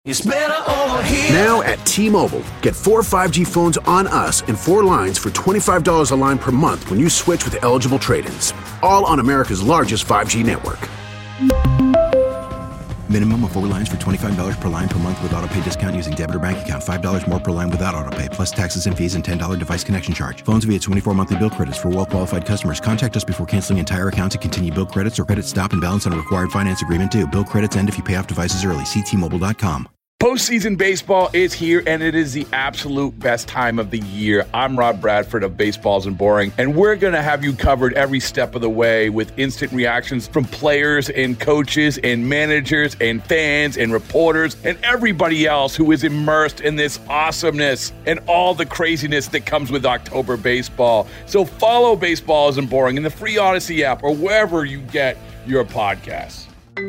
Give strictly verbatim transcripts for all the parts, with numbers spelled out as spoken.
It's better over here. Now at T-Mobile, get four five G phones on us and four lines for twenty-five dollars a line per month when you switch with eligible trade-ins. All on America's largest five G network. Minimum of four lines for twenty-five dollars per line per month with autopay discount using debit or bank account. five dollars more per line without autopay, plus taxes and fees and ten dollars device connection charge. Phones via twenty-four monthly bill credits for well-qualified customers. Contact us before canceling entire account to continue bill credits or credit stop and balance on a required finance agreement due. Bill credits end if you pay off devices early. See T Mobile dot com. Postseason baseball is here, and it is the absolute best time of the year. I'm Rob Bradford of Baseballs and Boring, and we're going to have you covered every step of the way with instant reactions from players and coaches and managers and fans and reporters and everybody else who is immersed in this awesomeness and all the craziness that comes with October baseball. So follow Baseballs and Boring in the free Odyssey app or wherever you get your podcasts.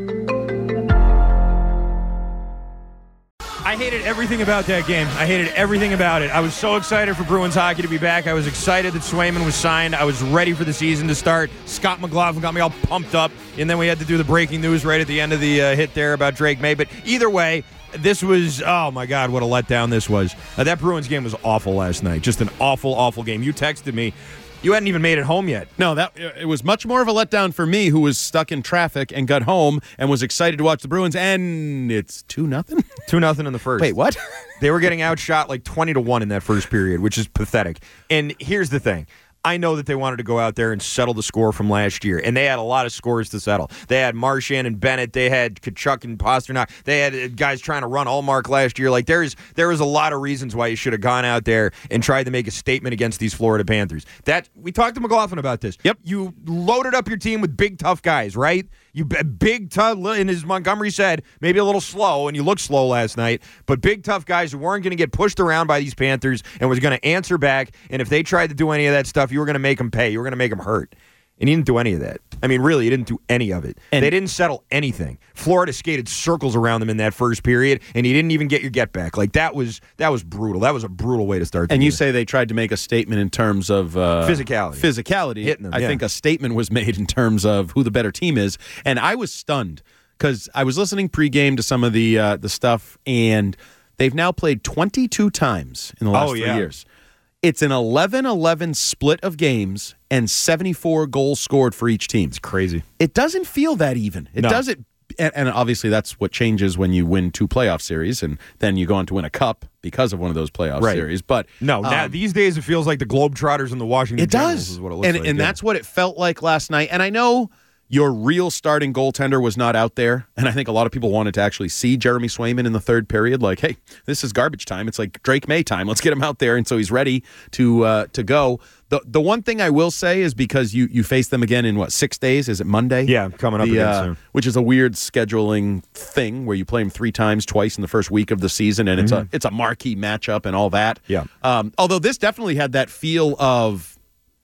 I hated everything about that game. I hated everything about it. I was so excited for Bruins hockey to be back. I was excited that Swayman was signed. I was ready for the season to start. Scott McLaughlin got me all pumped up, and then we had to do the breaking news right at the end of the uh, hit there about Drake May. But either way, this was, oh my God, what a letdown this was. Uh, that Bruins game was awful last night. Just an awful, awful game. You texted me. You hadn't even made it home yet. No, that it was much more of a letdown for me, who was stuck in traffic and got home and was excited to watch the Bruins, and it's two nothing. Two nothing in the first. Wait, what? They were getting outshot like twenty to one in that first period, which is pathetic. And here's the thing. I know that they wanted to go out there and settle the score from last year, and they had a lot of scores to settle. They had Marchand and Bennett. They had Kachuk and Pasternak. They had guys trying to run Allmark last year. Like there's there was a lot of reasons why you should have gone out there and tried to make a statement against these Florida Panthers. That we talked to McLaughlin about this. Yep, you loaded up your team with big tough guys, right? You big tough, and as Montgomery said, maybe a little slow, and you looked slow last night, but big tough guys who weren't going to get pushed around by these Panthers and was going to answer back. And if they tried to do any of that stuff, you were going to make them pay. You were going to make them hurt. And he didn't do any of that. I mean, really, he didn't do any of it. And they didn't settle anything. Florida skated circles around them in that first period, and he didn't even get your get back. Like that was that was brutal. That was a brutal way to start. The and game. You say they tried to make a statement in terms of uh, physicality. Physicality. Hitting them, I yeah. think a statement was made in terms of who the better team is, and I was stunned because I was listening pregame to some of the uh, the stuff, and they've now played twenty-two times in the last oh, three yeah. years. It's an eleven eleven split of games and seventy-four goals scored for each team. It's crazy. It doesn't feel that even. It No. doesn't. And, and obviously that's what changes when you win two playoff series, and then you go on to win a cup because of one of those playoff right. series. But no, now, um, these days it feels like the Globetrotters and the Washington it Generals does. is what it looks and like. and yeah. that's what it felt like last night. And I know your real starting goaltender was not out there, and I think a lot of people wanted to actually see Jeremy Swayman in the third period. Like, hey, this is garbage time. It's like Drake May time. Let's get him out there, and so he's ready to uh, to go. The the one thing I will say is because you you face them again in what six days? Is it Monday? Yeah, coming up the, again uh, soon. Which is a weird scheduling thing where you play them three times, twice in the first week of the season, and Mm-hmm. it's a it's a marquee matchup and all that. Yeah. Um, although this definitely had that feel of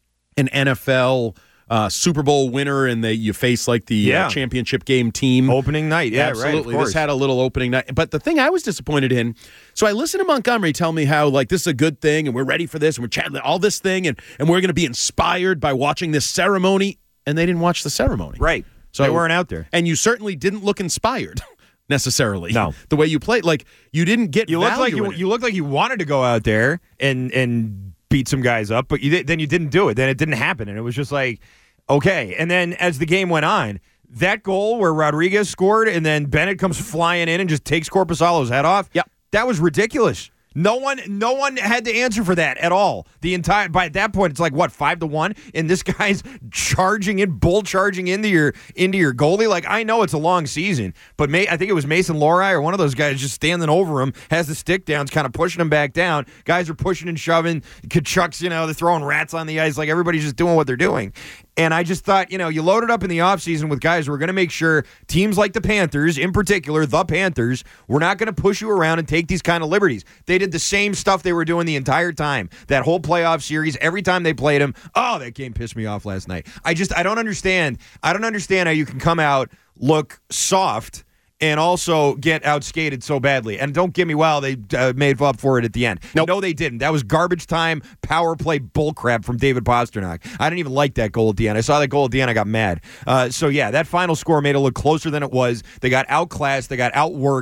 an N F L. Uh, Super Bowl winner, and they you face like the Yeah. uh, championship game team. Opening night, yeah, Absolutely. right. This had a little opening night. But the thing I was disappointed in, so I listened to Montgomery tell me how like this is a good thing, and we're ready for this, and we're chatting all this thing, and, and we're going to be inspired by watching this ceremony, and they didn't watch the ceremony. Right. So they weren't out there. And you certainly didn't look inspired. Necessarily, no. The way you played, like you didn't get. You looked like value you, in it. you looked like you wanted to go out there and and beat some guys up, but you did, then you didn't do it. Then it didn't happen, and it was just like. Okay, and then as the game went on, that goal where Rodriguez scored and then Bennett comes flying in and just takes Korpisalo's head off, yep. that was ridiculous. No one no one had to answer for that at all. The entire by that point it's like what, five to one? And this guy's charging in, bull charging into your into your goalie. Like I know it's a long season, but May, I think it was Mason Lohrei or one of those guys just standing over him, has the stick downs, kind of pushing him back down. Guys are pushing and shoving. Kachuk's, you know, they're throwing rats on the ice, like everybody's just doing what they're doing. And I just thought, you know, you loaded up in the offseason with guys who are going to make sure teams like the Panthers, in particular, the Panthers, were not going to push you around and take these kind of liberties. They did the same stuff they were doing the entire time. That whole playoff series, every time they played them, oh, that game pissed me off last night. I just, I don't understand. I don't understand how you can come out, look soft, and also get outskated so badly. And don't get me well, they uh, made up for it at the end. Nope. No, they didn't. That was garbage time, power play bullcrap from David Pasternak. I didn't even like that goal at the end. I saw that goal at the end, I got mad. Uh, so, yeah, that final score made it look closer than it was. They got outclassed. They got outworked.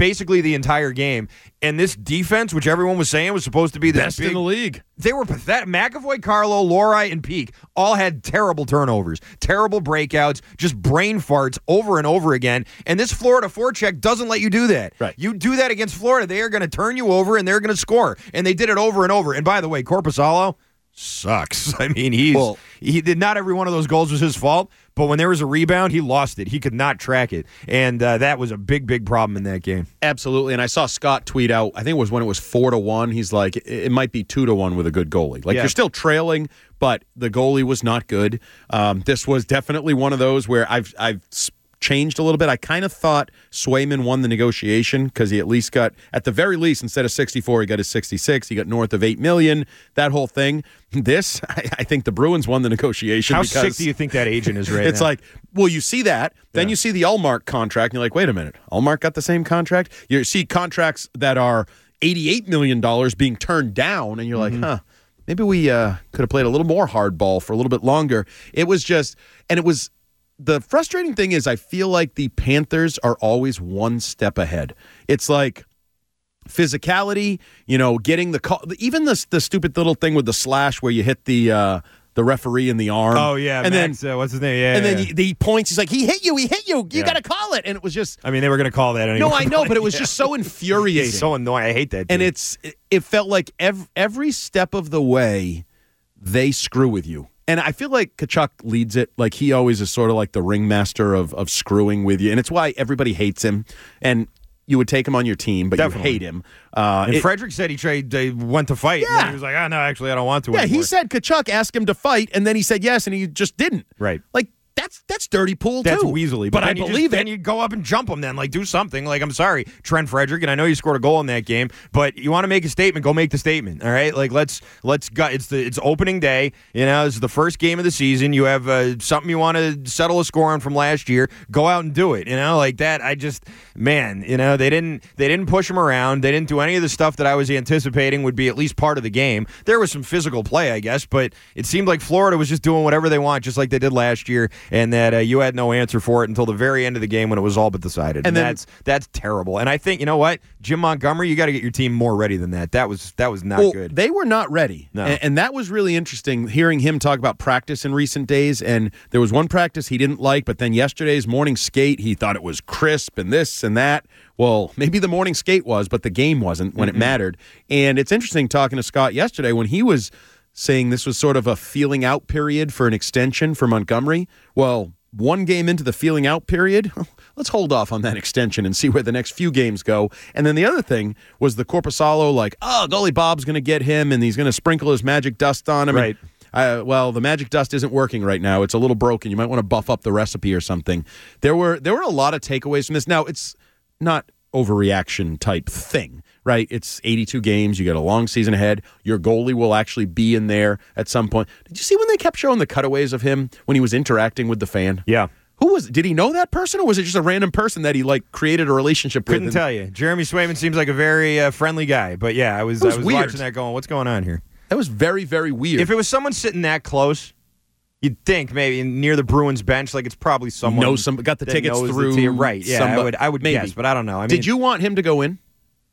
basically the entire game. And this defense, which everyone was saying was supposed to be the best big, in the league. They were pathetic. McAvoy, Carlo, Lori, and Peak all had terrible turnovers, terrible breakouts, just brain farts over and over again. And this Florida forecheck doesn't let you do that. Right. You do that against Florida, they are going to turn you over and they're going to score. And they did it over and over. And by the way, Korpisalo sucks. I mean, he's well, he did not every one of those goals was his fault, but when there was a rebound, he lost it. He could not track it, and uh, that was a big, big problem in that game. Absolutely. And I saw Scott tweet out, I think it was when it was four to one. He's like, it, it might be two to one with a good goalie. Like Yeah. you're still trailing, but the goalie was not good. Um, this was definitely one of those where I've I've. changed a little bit. I kind of thought Swayman won the negotiation because he at least got, at the very least, instead of sixty-four, he got his sixty-six. He got north of eight million dollars, that whole thing. This, I, I think the Bruins won the negotiation. How because sick do you think that agent is right it's now? like, well, you see that, then Yeah. you see the Ullmark contract, and you're like, wait a minute, Ullmark got the same contract? You see contracts that are eighty-eight million dollars being turned down, and you're Mm-hmm. like, huh, maybe we uh, could have played a little more hardball for a little bit longer. It was just, and it was, the frustrating thing is I feel like the Panthers are always one step ahead. It's like physicality, you know, getting the call, even the the stupid little thing with the slash where you hit the uh, the referee in the arm. Oh yeah, and Max, then uh, what's his name? Yeah, and yeah, then yeah. he, he points. He's like, he hit you, he hit you. You Yeah. got to call it. And it was just I mean, they were going to call that anyway. no, I know, but it was Yeah. just so infuriating. It's so annoying. I hate that. And dude. it's it felt like every, every step of the way they screw with you. And I feel like Tkachuk leads it. Like he always is sort of like the ringmaster of of screwing with you. And it's why everybody hates him. And you would take him on your team, but Definitely. you hate him. Uh, and it- Frederick said he tried, they went to fight. Yeah. And he was like, oh, no, actually, I don't want to yeah, anymore. he said Tkachuk asked him to fight, and then he said yes, and he just didn't. Right. Like, that's that's dirty pool, That's too. weaselly. But, I then you believe just, it. Then you go up and jump him then. Like, do something. Like, I'm sorry, Trent Frederick, and I know you scored a goal in that game, but you want to make a statement, go make the statement, all right? Like, let's, let's go. It's the it's opening day. You know, it's the first game of the season. You have uh, something you want to settle a score on from last year. Go out and do it, you know? Like, that, I just, man, you know, they didn't, they didn't push him around. They didn't do any of the stuff that I was anticipating would be at least part of the game. There was some physical play, I guess, but it seemed like Florida was just doing whatever they want, just like they did last year, and that uh, you had no answer for it until the very end of the game when it was all but decided. And, And then- that's that's terrible. And I think, you know what, Jim Montgomery, you got to get your team more ready than that. That was that was not well, good. They were not ready. No. And, and that was really interesting hearing him talk about practice in recent days. And there was one practice he didn't like, but then yesterday's morning skate, he thought it was crisp and this and that. Well, maybe the morning skate was, but the game wasn't when Mm-hmm. it mattered. And it's interesting talking to Scott yesterday when he was saying this was sort of a feeling out period for an extension for Montgomery. Well, one game into the feeling out period, let's hold off on that extension and see where the next few games go. And then the other thing was the Korpisalo, like, oh, goalie Bob's going to get him and he's going to sprinkle his magic dust on him. Right. And, uh, well, the magic dust isn't working right now. It's a little broken. You might want to buff up the recipe or something. There were there were a lot of takeaways from this. Now, it's not overreaction type thing, right? It's eighty-two games. You got a long season ahead. Your goalie will actually be in there at some point. Did you see when they kept showing the cutaways of him when he was interacting with the fan? yeah. Who was? Did he know that person, or was it just a random person that he like created a relationship Couldn't with? tell you. Jeremy Swayman seems like a very uh, friendly guy. But yeah, I was, It was I was weird. watching that going, what's going on here? That was very, very weird. If it was someone sitting that close, you'd think maybe near the Bruins bench, like it's probably someone Know some- got the that tickets knows the through team. Right? Yeah, I somebody- would, I would maybe. guess, but I don't know. I mean, Did you want him to go in?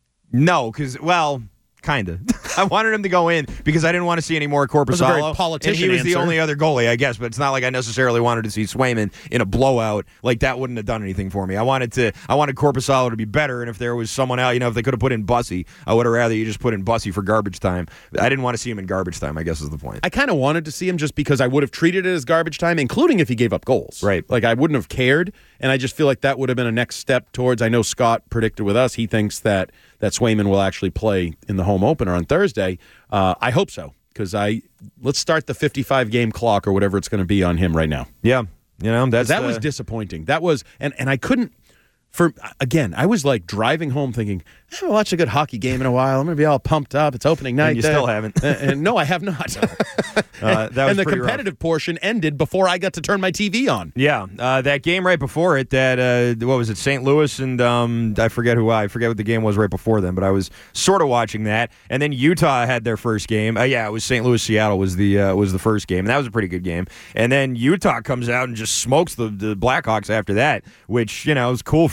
No, because well, kind of. I wanted him to go in because I didn't want to see any more Korpisalo. was a very and politician he was the answer. only other goalie, I guess. But it's not like I necessarily wanted to see Swayman in a blowout. Like that wouldn't have done anything for me. I wanted to. I wanted Korpisalo to be better. And if there was someone else, you know, if they could have put in Bussy, I would have rather you just put in Bussy for garbage time. I didn't want to see him in garbage time, I guess is the point. I kind of wanted to see him just because I would have treated it as garbage time, including if he gave up goals. Right. Like I wouldn't have cared, and I just feel like that would have been a next step towards. I know Scott predicted with us. He thinks that that Swayman will actually play in the home opener on Thursday. Uh, I hope so because I let's start the fifty-five game clock or whatever it's going to be on him right now. Yeah, you know that's That the- was disappointing. That was and and I couldn't. For again, I was like driving home thinking, I haven't watched a good hockey game in a while. I'm going to be all pumped up. It's opening night. And you still haven't. and, and no, I have not. Uh, that was and the pretty rough. competitive portion ended before I got to turn my T V on. Yeah, uh, that game right before it, that uh, what was it, Saint Louis and um, I forget who I forget what the game was right before then, but I was sort of watching that, and then Utah had their first game. Uh, yeah, it was Saint Louis Seattle was the uh, was the first game, and that was a pretty good game. And then Utah comes out and just smokes the, the Blackhawks after that, which you know was cool for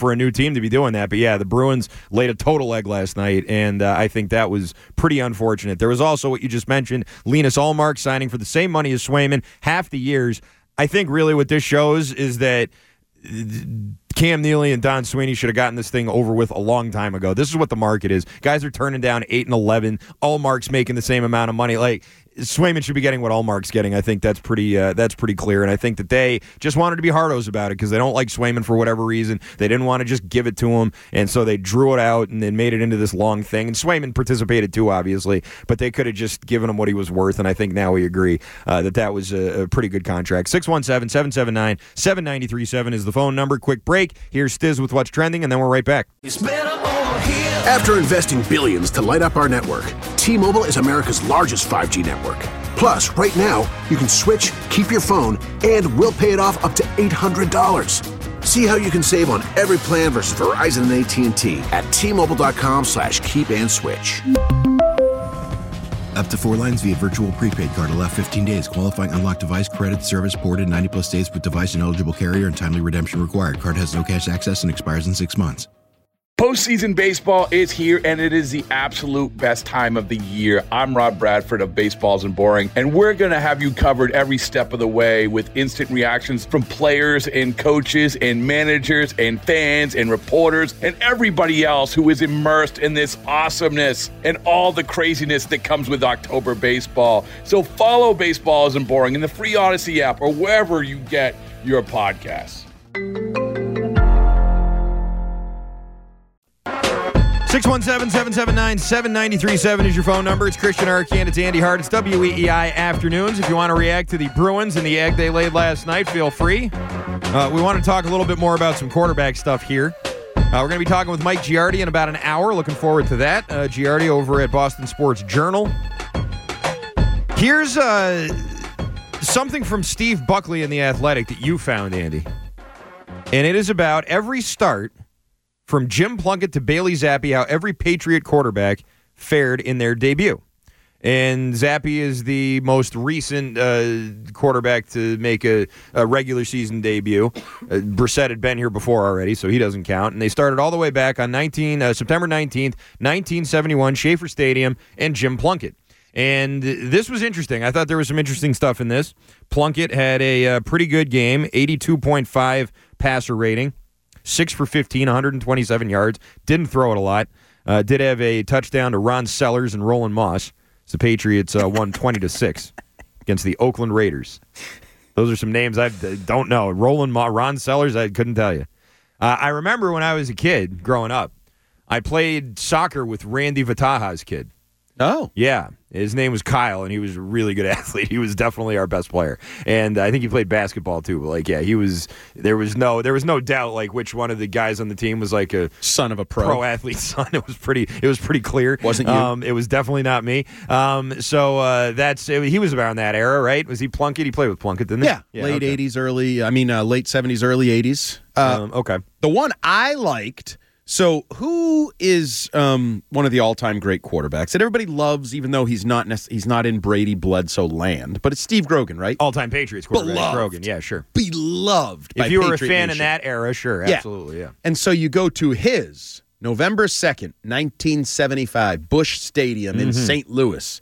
for a new team to be doing that. But yeah, the Bruins laid a total egg last night, and uh, I think that was pretty unfortunate. There was also what you just mentioned, Linus Ullmark signing for the same money as Swayman, half the years. I think really what this shows is that Cam Neely and Don Sweeney should have gotten this thing over with a long time ago. This is what the market is. Guys are turning down eight and eleven. Ullmark's making the same amount of money. Like, Swayman should be getting what Ullmark's getting. I think that's pretty uh, that's pretty clear, and I think that they just wanted to be hardos about it because they don't like Swayman for whatever reason. They didn't want to just give it to him, and so they drew it out and then made it into this long thing. And Swayman participated too, obviously, but they could have just given him what he was worth, and I think now we agree uh, that that was a, a pretty good contract. six one seven, seven seven nine, seven nine three seven is the phone number. Quick break. Here's Stiz with What's Trending, and then we're right back. After investing billions to light up our network, T-Mobile is America's largest five G network. Plus, right now, you can switch, keep your phone, and we'll pay it off up to eight hundred dollars. See how you can save on every plan versus Verizon and A T and T at T-Mobile.com slash keep and switch. Up to four lines via virtual prepaid card. Allow fifteen days. Qualifying unlocked device credit service ported ninety plus days with device and eligible carrier and timely redemption required. Card has no cash access and expires in six months. Postseason baseball is here, and it is the absolute best time of the year. I'm Rob Bradford of Baseballs and Boring, and we're going to have you covered every step of the way with instant reactions from players and coaches and managers and fans and reporters and everybody else who is immersed in this awesomeness and all the craziness that comes with October baseball. So follow Baseballs and Boring in the free Odyssey app or wherever you get your podcasts. six one seven, seven seven nine, seven nine three seven is your phone number. It's Christian Arcand. It's Andy Hart. It's W E E I Afternoons. If you want to react to the Bruins and the egg they laid last night, feel free. Uh, we want to talk a little bit more about some quarterback stuff here. Uh, we're going to be talking with Mike Giardi in about an hour. Looking forward to that. Uh, Giardi over at Boston Sports Journal. Here's uh, something from Steve Buckley in The Athletic that you found, Andy. And it is about every start from Jim Plunkett to Bailey Zappi, how every Patriot quarterback fared in their debut. And Zappi is the most recent uh, quarterback to make a, a regular season debut. Uh, Brissett had been here before already, so he doesn't count. And they started all the way back on nineteen, uh, September nineteenth, nineteen seventy-one, Schaefer Stadium, and Jim Plunkett. And this was interesting. I thought there was some interesting stuff in this. Plunkett had a uh, pretty good game, eighty-two point five passer rating. six for fifteen, one hundred twenty-seven yards. Didn't throw it a lot. Uh, did have a touchdown to Ron Sellers and Roland Moss. So the Patriots uh, won twenty to six against the Oakland Raiders. Those are some names I don't know. Roland Moss, Ron Sellers, I couldn't tell you. Uh, I remember when I was a kid growing up, I played soccer with Randy Vataja's kid. Oh. Yeah. His name was Kyle, and he was a really good athlete. He was definitely our best player. And I think he played basketball, too. But, like, yeah, he was – there was no there was no doubt, like, which one of the guys on the team was, like, a son of a pro. Pro athlete son. It was pretty It was pretty clear. Wasn't you? Um, it was definitely not me. Um, so uh, that's – he was around that era, right? Was he Plunkett? He played with Plunkett, didn't he? Yeah. yeah late okay. eighties, early – I mean, uh, late seventies, early eighties. Uh, um, okay. The one I liked – So who is um, one of the all-time great quarterbacks that everybody loves, even though he's not nec- he's not in Brady Bledsoe land? But it's Steve Grogan, right? All-time Patriots quarterback. Beloved. Grogan, yeah, sure. Beloved by If you were Patriot a fan Nation. in that era, sure, Yeah. absolutely, yeah. And so you go to his November second, nineteen seventy-five, Busch Stadium in Mm-hmm. Saint Louis.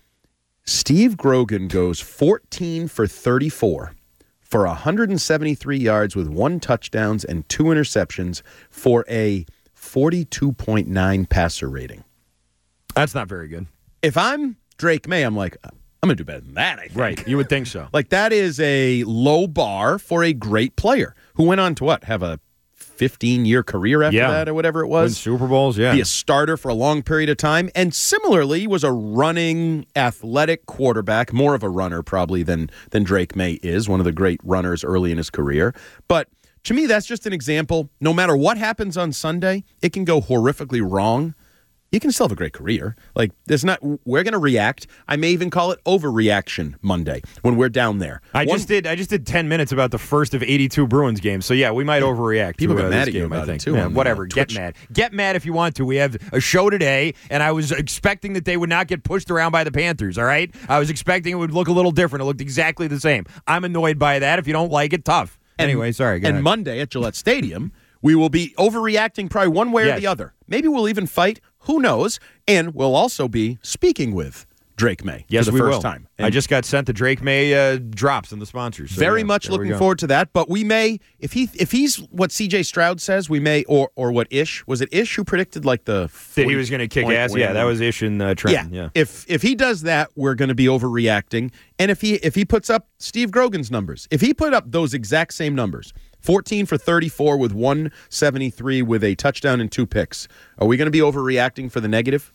Steve Grogan goes fourteen for thirty-four. For one hundred seventy-three yards with one touchdowns and two interceptions for a forty-two point nine passer rating. That's not very good. If I'm Drake May, I'm like, I'm going to do better than that, I think. Right, you would think so. Like, that is a low bar for a great player who went on to what? Have a fifteen-year career after Yeah. that or whatever it Win was? Super Bowls, yeah. Be a starter for a long period of time. And similarly, was a running, athletic quarterback, more of a runner probably than, than Drake May is, one of the great runners early in his career. But to me, that's just an example. No matter what happens on Sunday, it can go horrifically wrong. You can still have a great career. Like, there's not, we're going to react. I may even call it overreaction Monday when we're down there. I One, just did. I just did ten minutes about the first of eighty-two Bruins games. So yeah, we might overreact. People to, get uh, mad this at you game, about I think. it, too, Yeah, on, uh, whatever. Get Twitch. mad. Get mad if you want to. We have a show today, and I was expecting that they would not get pushed around by the Panthers. All right, I was expecting it would look a little different. It looked exactly the same. I'm annoyed by that. If you don't like it, tough. And, anyway, sorry. Go and ahead. Monday at Gillette Stadium, We will be overreacting probably one way Yes. or the other. Maybe we'll even fight. Who knows? And we'll also be speaking with Drake May Yes, for the we first will. time. I And just got sent the Drake May uh, drops and the sponsors. So very yeah, much there we looking go. forward to that. But we may, if he if he's what C J Stroud says, we may, or or what Ish was it Ish who predicted like the That he was going to kick point ass. win? Yeah, that was Ish and uh, Trent. Yeah. Yeah. If if he does that, we're going to be overreacting. And if he if he puts up Steve Grogan's numbers, if he put up those exact same numbers, fourteen for thirty-four with one seventy-three with a touchdown and two picks, are we going to be overreacting for the negative?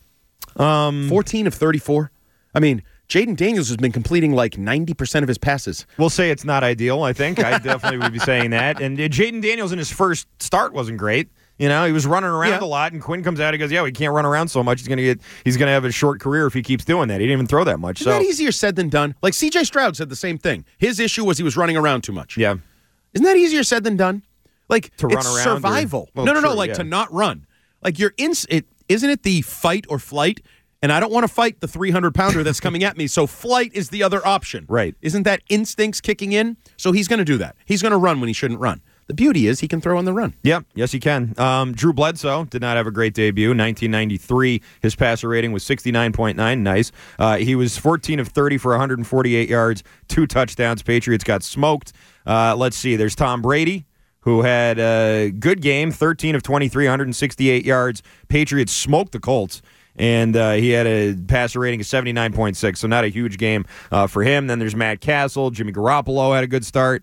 Um, fourteen of thirty-four. I mean, Jaden Daniels has been completing like ninety percent of his passes. We'll say it's not ideal, I think. I definitely would be saying that. And uh, Jaden Daniels in his first start wasn't great. You know, he was running around Yeah. a lot, and Quinn comes out and goes, "Yeah, we can't run around so much. He's gonna get, he's gonna have a short career if he keeps doing that. He didn't even throw that much." Isn't so that easier said than done? Like C J Stroud said the same thing. His issue was he was running around too much. yeah, Isn't that easier said than done? Like To run it's around or- survival. well, no, no, no. true, Like yeah. to not run. Like you're in. It isn't it the fight or flight. And I don't want to fight the three hundred pounder that's coming at me. So flight is the other option. Right. Isn't that instincts kicking in? So he's going to do that. He's going to run when he shouldn't run. The beauty is he can throw on the run. yeah, yes, he can. Um, Drew Bledsoe did not have a great debut. nineteen ninety-three, his passer rating was sixty-nine point nine. Nice. Uh, he was fourteen of thirty for one hundred forty-eight yards, two touchdowns. Patriots got smoked. Uh, let's see. There's Tom Brady, who had a good game, thirteen of twenty-three, one hundred sixty-eight yards. Patriots smoked the Colts. And uh, he had a passer rating of seventy-nine point six, so not a huge game uh, for him. Then there's Matt Castle. Jimmy Garoppolo had a good start.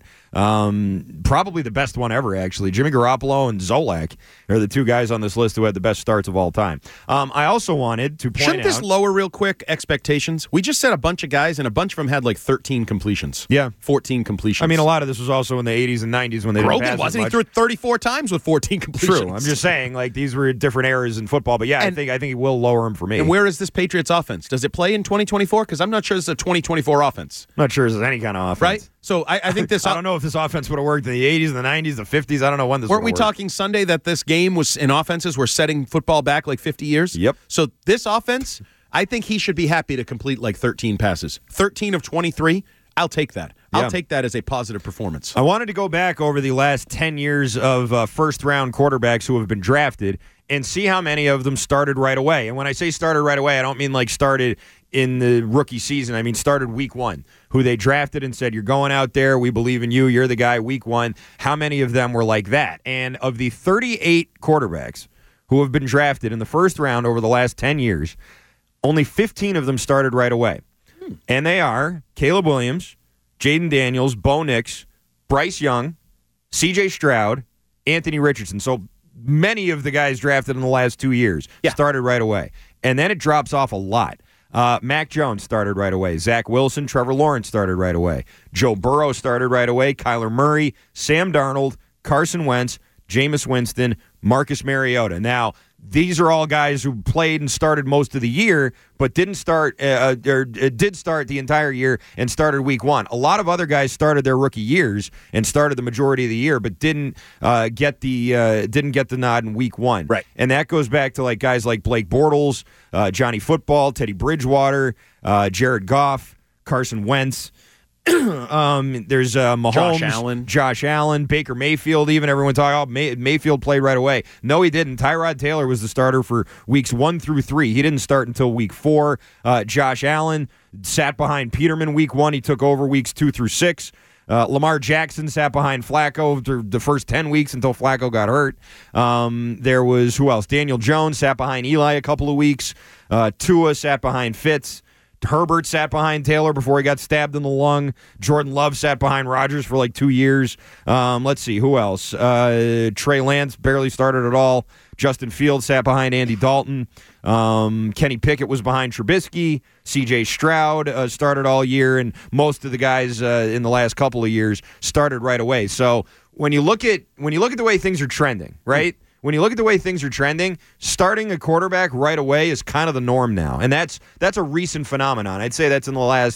Um, probably the best one ever, actually. Jimmy Garoppolo and Zolak are the two guys on this list who had the best starts of all time. Um, I also wanted to point Shouldn't out... this lower real quick expectations? We just said a bunch of guys, and a bunch of them had like thirteen completions. Yeah. fourteen completions. I mean, a lot of this was also in the eighties and nineties when they didn't Grogan pass as wasn't. He much. threw it thirty-four times with fourteen completions. True. I'm just saying, like, these were different eras in football. But, yeah, And- I think I think it will lower him for me. And where is this Patriots offense? Does it play in twenty twenty-four? Because I'm not sure it's a twenty twenty-four offense. I'm not sure there's any kind of offense. Right? So I, I think this. I don't know if this offense would have worked in the eighties, the nineties, the fifties. I don't know when this Weren't would we have worked. talking Sunday that this game was in offenses were setting football back like fifty years? Yep. So this offense, I think he should be happy to complete like thirteen passes. thirteen of twenty-three, I'll take that. Yeah. I'll take that as a positive performance. I wanted to go back over the last ten years of uh, first-round quarterbacks who have been drafted and see how many of them started right away. And when I say started right away, I don't mean like started in the rookie season. I mean started week one, who they drafted and said, you're going out there, we believe in you, you're the guy week one. How many of them were like that? And of the thirty-eight quarterbacks who have been drafted in the first round over the last ten years, only fifteen of them started right away. Hmm. And they are Caleb Williams, Jaden Daniels, Bo Nix, Bryce Young, C J Stroud, Anthony Richardson. So many of the guys drafted in the last two years Yeah. started right away. And then it drops off a lot. Uh, Mac Jones started right away. Zach Wilson, Trevor Lawrence started right away. Joe Burrow started right away. Kyler Murray, Sam Darnold, Carson Wentz, Jameis Winston, Marcus Mariota. Now, these are all guys who played and started most of the year, but didn't start uh, or uh, did start the entire year and started week one. A lot of other guys started their rookie years and started the majority of the year, but didn't uh, get the uh, didn't get the nod in week one. Right, and that goes back to like guys like Blake Bortles, uh, Johnny Football, Teddy Bridgewater, uh, Jared Goff, Carson Wentz. um, there's uh, Mahomes, Josh Allen. Josh Allen, Baker Mayfield. Even everyone talking, oh, May- Mayfield played right away. No, he didn't. Tyrod Taylor was the starter for weeks one through three. He didn't start until week four. Uh, Josh Allen sat behind Peterman week one. He took over weeks two through six. Uh, Lamar Jackson sat behind Flacco through the first ten weeks until Flacco got hurt. Um, there was, who else? Daniel Jones sat behind Eli a couple of weeks. Uh, Tua sat behind Fitz. Herbert sat behind Taylor before he got stabbed in the lung. Jordan Love sat behind Rodgers for like two years. Um, let's see, who else? Uh, Trey Lance barely started at all. Justin Fields sat behind Andy Dalton. Um, Kenny Pickett was behind Trubisky. C J Stroud uh, started all year, and most of the guys uh, in the last couple of years started right away. So when you look at when you look at the way things are trending, right? When you look at the way things are trending, starting a quarterback right away is kind of the norm now. And that's that's a recent phenomenon. I'd say that's in the last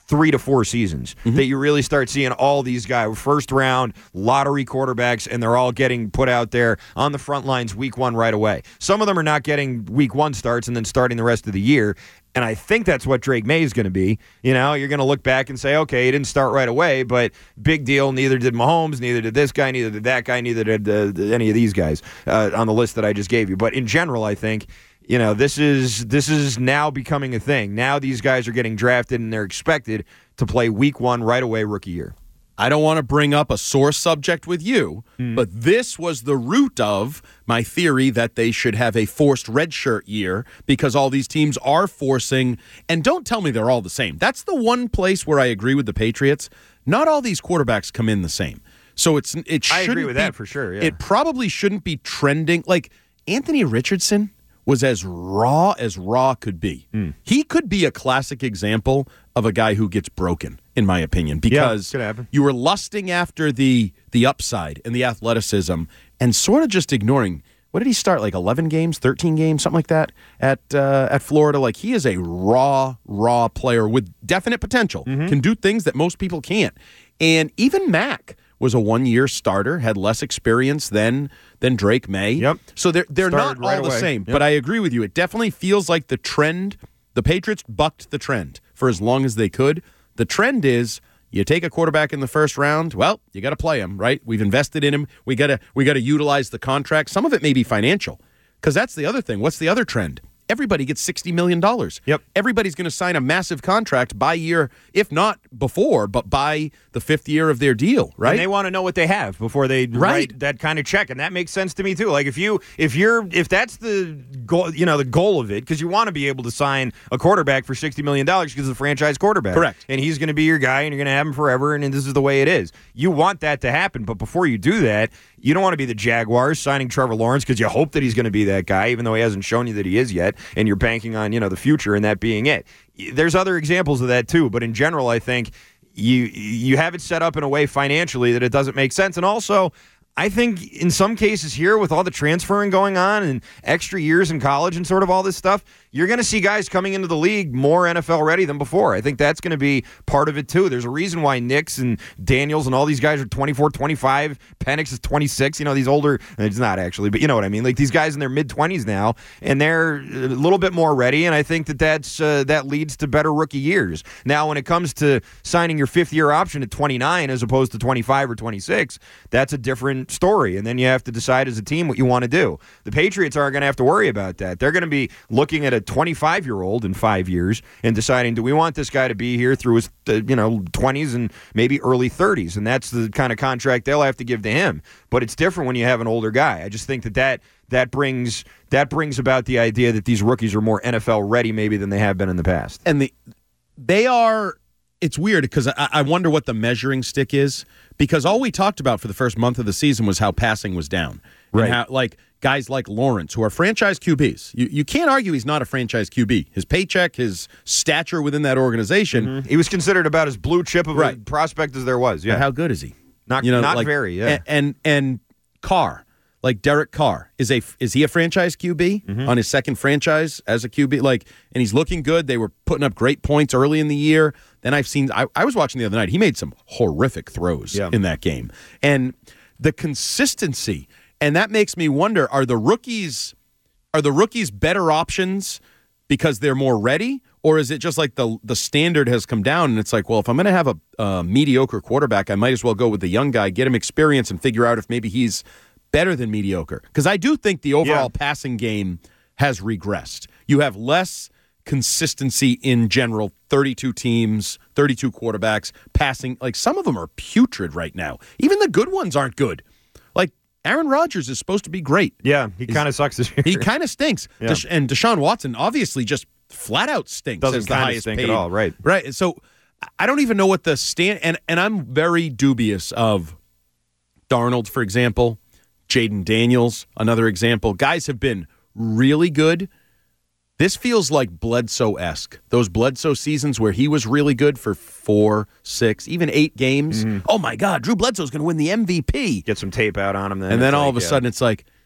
three to four seasons mm-hmm. that you really start seeing all these guys, first round lottery quarterbacks, and they're all getting put out there on the front lines week one right away. Some of them are not getting week one starts and then starting the rest of the year. And I think that's what Drake May is going to be. You know, you're going to look back and say, okay, he didn't start right away, but big deal. Neither did Mahomes, neither did this guy, neither did that guy, neither did uh, any of these guys uh, on the list that I just gave you. But in general, I think, you know, this is this is now becoming a thing. Now these guys are getting drafted and they're expected to play week one right away, rookie year. I don't want to bring up a sore subject with you, mm. but this was the root of my theory that they should have a forced redshirt year because all these teams are forcing, and don't tell me they're all the same. That's the one place where I agree with the Patriots. Not all these quarterbacks come in the same. So it's it shouldn't I agree with be, that for sure. Yeah. It probably shouldn't be trending. Like Anthony Richardson was as raw as raw could be. Mm. He could be a classic example of a guy who gets broken, in my opinion, because yeah, you were lusting after the the upside and the athleticism and sort of just ignoring. What did he start, like eleven games, thirteen games, something like that at uh, at Florida? Like, he is a raw, raw player with definite potential, mm-hmm. can do things that most people can't. And even Mac was a one-year starter, had less experience than than Drake May. Yep. So they're they're Started not all right the away. same. Yep. But I agree with you. It definitely feels like the trend, the Patriots bucked the trend for as long as they could. The trend is you take a quarterback in the first round, well, you got to play him, right? We've invested in him. We got to we got to utilize the contract. Some of it may be financial, because that's the other thing. What's the other trend? Everybody gets sixty million dollars. Yep. Everybody's going to sign a massive contract by year, if not before, but by the fifth year of their deal, right? And they want to know what they have before they Right. write that kind of check, and that makes sense to me too. Like if you if you're if that's the goal, you know, the goal of it, because you want to be able to sign a quarterback for sixty million dollars because it's a franchise quarterback, Correct. and he's going to be your guy, and you're going to have him forever, and this is the way it is. You want that to happen, but before you do that, you don't want to be the Jaguars signing Trevor Lawrence because you hope that he's going to be that guy, even though he hasn't shown you that he is yet, and you're banking on, you know, the future and that being it. There's other examples of that too, but in general, I think you you have it set up in a way financially that it doesn't make sense. And also, I think in some cases here, with all the transferring going on and extra years in college and sort of all this stuff, you're going to see guys coming into the league more N F L ready than before. I think that's going to be part of it too. There's a reason why Nix and Daniels and all these guys are twenty-four, twenty-five. Penix is twenty-six. You know, these older, it's not actually, but you know what I mean? Like these guys in their mid-twenties now, and they're a little bit more ready, and I think that that's, uh, that leads to better rookie years. Now, when it comes to signing your fifth-year option at twenty-nine as opposed to twenty-five or twenty-six, that's a different story, and then you have to decide as a team what you want to do. The Patriots aren't going to have to worry about that. They're going to be looking at a twenty-five-year-old in five years and deciding, do we want this guy to be here through his uh, you know twenties and maybe early thirties, and that's the kind of contract they'll have to give to him. But it's different when you have an older guy. I just think that that, that brings that brings about the idea that these rookies are more N F L ready maybe than they have been in the past. And the they are. It's weird because I, I wonder what the measuring stick is, because all we talked about for the first month of the season was how passing was down. Right. And how, like, guys like Lawrence, who are franchise Q Bs. You, you can't argue he's not a franchise Q B. His paycheck, his stature within that organization. Mm-hmm. He was considered about as blue chip of right. a prospect as there was. Yeah. But how good is he? Not, you know, not like, very, yeah. And, and, and Carr. Like Derek Carr, is a is he a franchise Q B mm-hmm. on his second franchise as a Q B? Like, and he's looking good. They were putting up great points early in the year. Then I've seen. I, I was watching the other night. He made some horrific throws yeah. in that game, and the consistency, and that makes me wonder: Are the rookies are the rookies better options because they're more ready, or is it just like the the standard has come down and it's like, well, if I'm going to have a, a mediocre quarterback, I might as well go with the young guy, get him experience, and figure out if maybe he's better than mediocre, because I do think the overall yeah. passing game has regressed. You have less consistency in general, thirty-two teams, thirty-two quarterbacks, passing. Like, some of them are putrid right now. Even the good ones aren't good. Like, Aaron Rodgers is supposed to be great. Yeah, he kind of sucks this year. He kind of stinks. Yeah. Desha- and Deshaun Watson obviously just flat out stinks. Doesn't as the kinda highest stink paid. at all, right. Right. So I don't even know what the stand, and, and I'm very dubious of Darnold, for example. Jaden Daniels, another example. Guys have been really good. This feels like Bledsoe-esque. Those Bledsoe seasons where he was really good for four, six, even eight games. Mm-hmm. Oh, my God, Drew Bledsoe's going to win the M V P. Get some tape out on him then. And then it's all like, of a yeah. sudden it's like,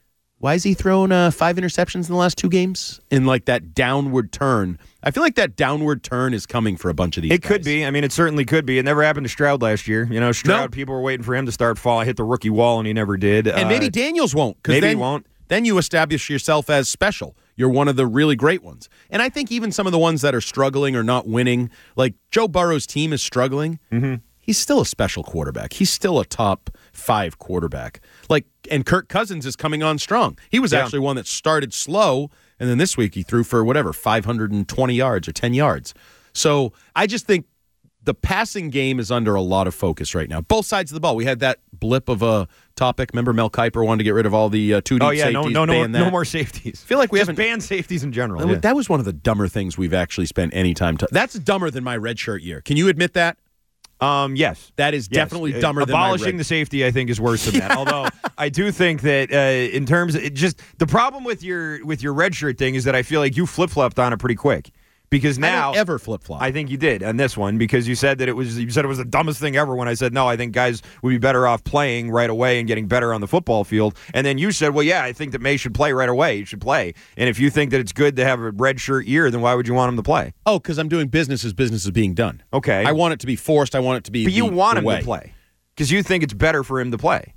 why is he thrown uh, five interceptions in the last two games? In like that downward turn. I feel like that downward turn is coming for a bunch of these It guys. could be. I mean, it certainly could be. It never happened to Stroud last year. You know, Stroud, No. people were waiting for him to start falling, hit the rookie wall, and he never did. And maybe Uh, Daniels won't. 'Cause maybe then, he won't. Then you establish yourself as special. You're one of the really great ones. And I think even some of the ones that are struggling or not winning, like Joe Burrow's team is struggling, mm-hmm. he's still a special quarterback. He's still a top five quarterback. Like, and Kirk Cousins is coming on strong. He was Yeah. actually one that started slow, and then this week he threw for whatever, five hundred twenty yards or ten yards. So I just think the passing game is under a lot of focus right now. Both sides of the ball. We had that blip of a topic. Remember Mel Kiper wanted to get rid of all the uh, two deep Oh, yeah, safeties? no, no, no, ban no that. more safeties. I feel like we Just haven't ban safeties in general. That- yeah. That was one of the dumber things we've actually spent any time to. That's dumber than my redshirt year. Can you admit that? Um, yes. That is Yes. definitely Uh, dumber than my abolishing red- the safety. I think is worse than that. Although I do think that uh, in terms of it just the problem with your with your red shirt thing is that I feel like you flip flopped on it pretty quick because I now don't ever flip flop. I think you did on this one because you said that it was you said it was the dumbest thing ever when I said no, I think guys would be better off playing right away and getting better on the football field. And then you said, well, yeah, I think that May should play right away. He should play. And if you think that it's good to have a red shirt year, then why would you want him to play? oh, because I'm doing business as business is being done. Okay. I want it to be forced. I want it to be. But you the- want the him way. to play because you think it's better for him to play.